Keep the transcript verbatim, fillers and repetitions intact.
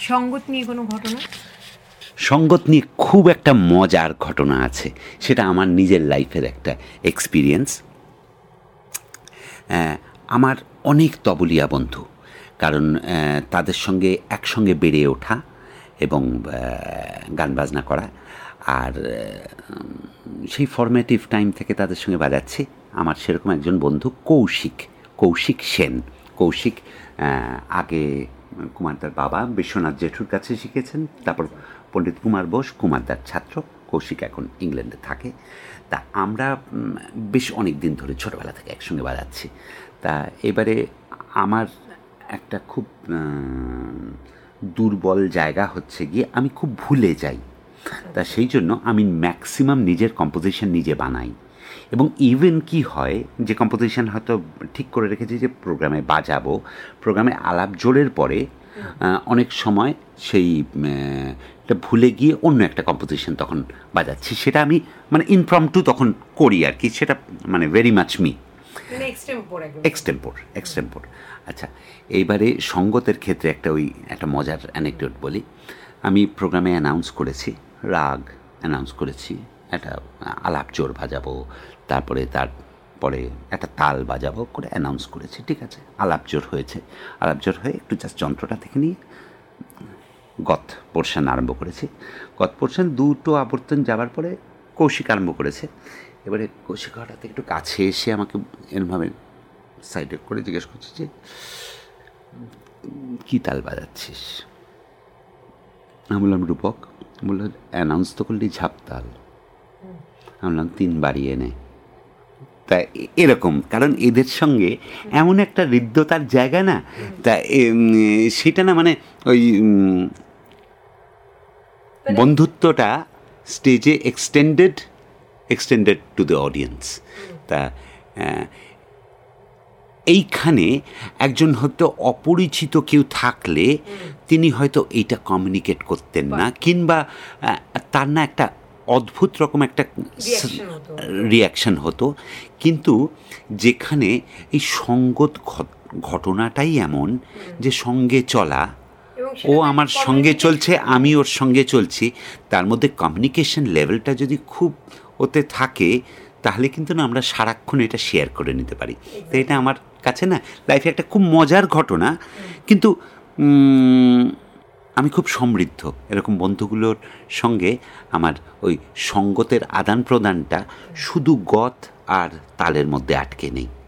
সঙ্গত নিয়ে কোনো ঘটনা? সঙ্গত নিয়ে খুব একটা মজার ঘটনা আছে, সেটা আমার নিজের লাইফের একটা এক্সপিরিয়েন্স। আমার অনেক তবলিয়া বন্ধু, কারণ তাদের সঙ্গে একসঙ্গে বেড়ে ওঠা এবং গান বাজনা করা, আর সেই ফরমেটিভ টাইম থেকে তাদের সঙ্গে বাজাচ্ছি। আমার সেরকম একজন বন্ধু কৌশিক কৌশিক সেন। কৌশিক আগে কুমারদার বাবা বিশ্বনাথ জেঠুর কাছে শিখেছেন, তারপর পণ্ডিত কুমার বোস কুমারদার ছাত্র। কৌশিক এখন ইংল্যান্ডে থাকে। তা আমরা বেশ অনেক দিন ধরে ছোটোবেলা থেকে একসঙ্গে বাজাচ্ছি। তা এবারে আমার একটা খুব দুর্বল জায়গা হচ্ছে গিয়ে আমি খুব ভুলে যাই। তা সেই জন্য আমি ম্যাক্সিমাম নিজের কম্পোজিশন নিজে বানাই, এবং ইভেন কি হয় যে কম্পোজিশন হয়তো ঠিক করে রেখেছি যে প্রোগ্রামে বাজাবো, প্রোগ্রামে আলাপ জোরের পরে অনেক সময় সেই এটা ভুলে গিয়ে অন্য একটা কম্পোজিশন তখন বাজাচ্ছি। সেটা আমি মানে ইনফ্রমটু তখন করি আর কি, সেটা মানে very much me extempore extempore আচ্ছা, এইবারে সঙ্গতের ক্ষেত্রে একটা ওই একটা মজার অ্যানেকডোট বলি। আমি প্রোগ্রামে অ্যানাউন্স করেছি, রাগ অ্যানাউন্স করেছি, একটা আলাপ জোর বাজাবো, তারপরে তারপরে একটা তাল বাজাবো করে অ্যানাউন্স করেছি। ঠিক আছে, আলাপ জোর হয়েছে। আলাপ জোর হয়ে একটু জাস্ট যন্ত্রটা থেকে নিয়ে গত পোর্শন আরম্ভ করেছি। গত পোর্শন দুটো আবর্তন যাওয়ার পরে কৌশিক আরম্ভ করেছে। এবারে কৌশিক হঠাৎ একটু কাছে এসে আমাকে এরমভাবে সাইডে করে জিজ্ঞেস করছে যে কী তাল বাজাচ্ছিস? আমি বললাম রূপক। বললো অ্যানাউন্স তো করলি ঝাপতাল। আমি বললাম তিন বাড়িয়ে নে। তা এরকম, কারণ এদের সঙ্গে এমন একটা হৃদ্যতার জায়গা না, তা সেটা না মানে ওই বন্ধুত্বটা স্টেজে extended extended to the audience. তা এইখানে একজন হয়তো অপরিচিত কেউ থাকলে তিনি হয়তো এইটা কমিউনিকেট করতেন না, কিংবা তার না একটা অদ্ভুত রকম একটা রিয়াকশান হতো। কিন্তু যেখানে এই সঙ্গত ঘটনাটাই এমন যে সঙ্গে চলা, ও আমার সঙ্গে চলছে, আমি ওর সঙ্গে চলছি, তার মধ্যে কমিউনিকেশন লেভেলটা যদি খুব ওতে থাকে তাহলে কিন্তু না আমরা সারাক্ষণ এটা শেয়ার করে নিতে পারি। তো এটা আমার কাছে না লাইফে একটা খুব মজার ঘটনা, কিন্তু আমি খুব সমৃদ্ধ এরকম বন্ধুগুলোর সঙ্গে। আমার ওই সঙ্গতের আদান প্রদানটা শুধু গত আর তালের মধ্যে আটকে নেই।